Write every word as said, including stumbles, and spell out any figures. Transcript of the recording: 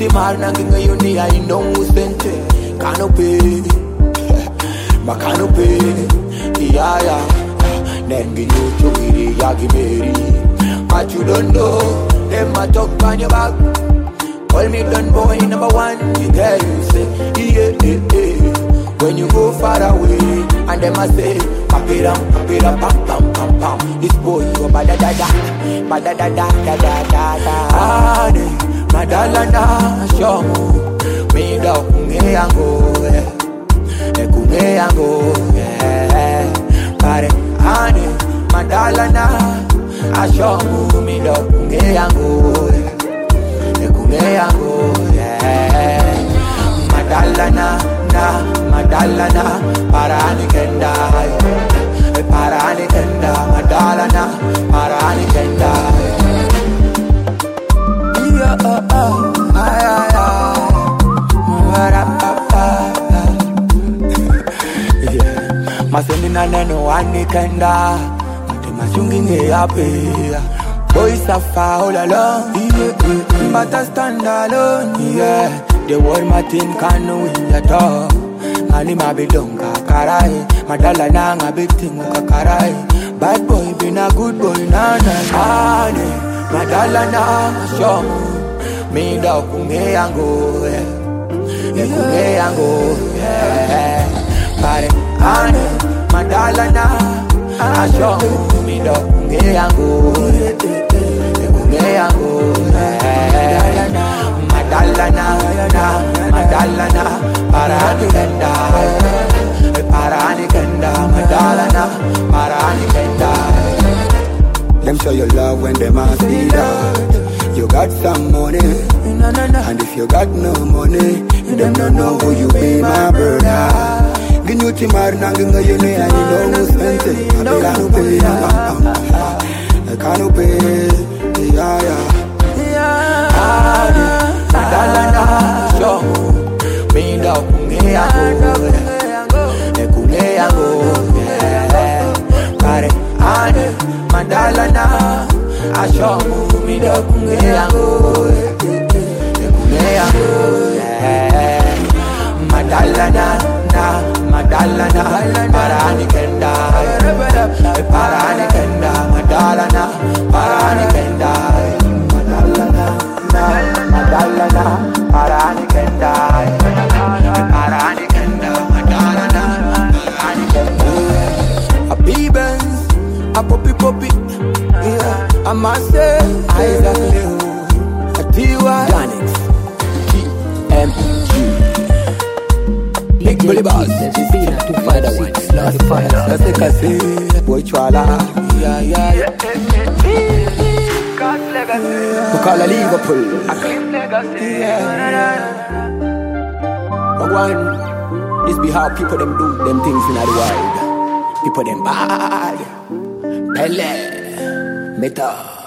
marna ginga yuni I know sente canopy ma canopy yeah yeah nengi you chugiri yagi meri but you don't know them a talk on your back call me done boy number one you tell you say yeah yeah yeah when you go far away and them a say papiram papiram pam pam pam pam this boy you ba da da da ba da da da da da da da ade madalana shomu me da kunge yango e kunge yango eh pare ade madalana ashomu me da kunge yango e kunge yango eh madalana na madalana parani kenda parani kenda madalana parani kenda yeah oh oh ay ay ay yeah masendi na neno wani kenda mate masungi nge ape boy safa all alone yeah but I stand alone yeah the world Martin can win at all. Mani mabidonga karai, madala nanga bitingu kakarai. Bad boy been a good boy na na na. Madala na shomu, me da kunge yango, e kunge yango. Pare ane, madala na shomu, me da kunge yango, e kunge yango. Madalana, Madalana, Parani Kenda, Parani Kenda, Madalana, Parani Kenda. Them show you love when them a see that you got some money, and if you got no money, them don't know who you be, my brother. Ginuti marna ginga yune I know sente, I can't pay, yeah yeah. Madalana shomu me da kunge yango e kunge yango pare ane madalana ashomu me da kunge yango e kunge yango madalana na madalana parani kenda parani kenda madalana parani kenda madalana madalana parani kenda parani kenda madalana parani kenda a beebens a poppy poppy yeah I must say Isaac Leo a T Y Danix T M G Big Bully Boss to find a way to find a that's the case boy chwala yeah yeah yeah we call a Liverpool. A clean legacy. But one, this be how people them do them things in the world. People them bad. Pele. Meta.